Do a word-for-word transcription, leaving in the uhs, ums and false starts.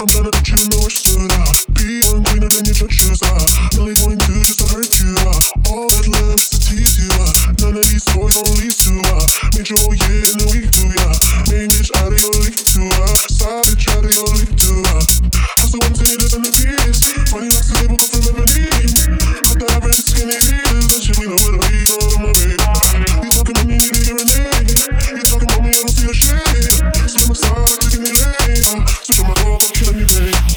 I'm tryna put you in the worst suit out. Be one cleaner than your church shoes out. Only going to just to hurt you out. All that love is to tease you out. None of these toys gon' lead to out. Made your yeah and then we do ya. Main bitch out of your league too out. Side bitch out of your league too out. I still wanna say this in the piece. Funny like the label go from Lemonade. Got the average skinny heels. That shit we know where to be on my baby. You talking about me, need to hear a name. You talking about me, I don't see a shade. Swim aside, taking me lane. Switch on my dog, I'm killing you, babe.